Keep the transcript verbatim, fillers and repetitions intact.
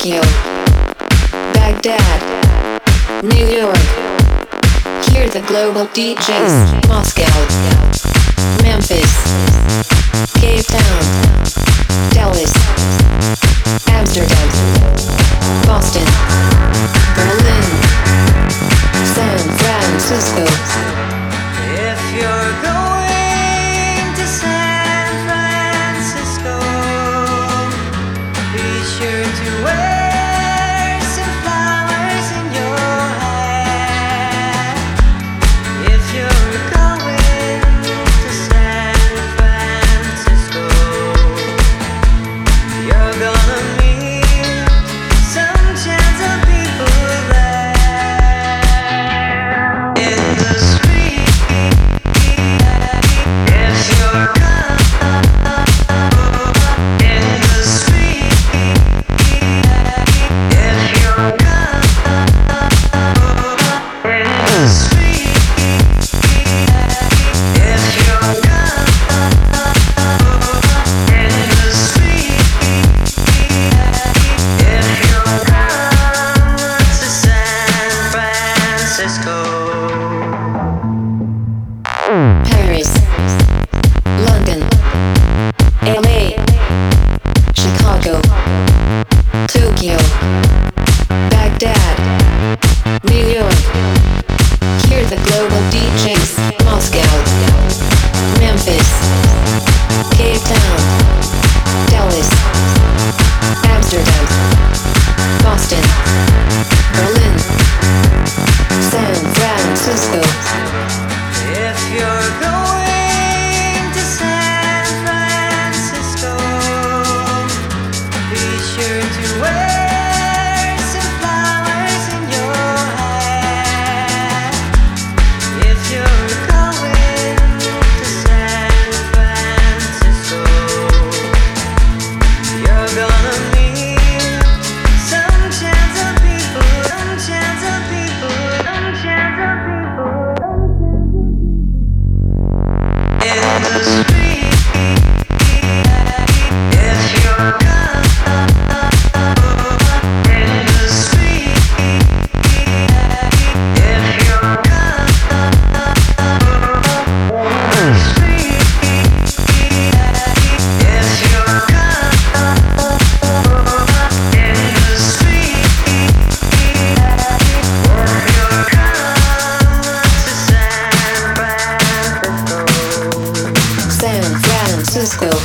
Tokyo, Baghdad, New York. Hear the global D Js. Moscow, Memphis, Cape Town, Dallas, Amsterdam, Boston, Berlin, San Francisco. If you're going to San Francisco, be sure to wear some flowers in your hair. If you're going to San Francisco, you're gonna meet some chance of people there. In the street, if you're in the street, if you're in the street, if you're in the street, if you're to San Francisco. Paris, London, L A, Chicago, Tokyo, Baghdad, New York. Hear the global D Js. Moscow, Memphis, Cape Town, Dallas, Amsterdam, Boston, Berlin, San Francisco. If you're going to San Francisco, be sure to wear some flowers in your hair. If you're going to San Francisco, you're gonna meet some chance of people, some chance of people, some chance of people. In the street, if you're in the street, if you're in the street, if you're in the street, if you're to San Francisco. San Francisco.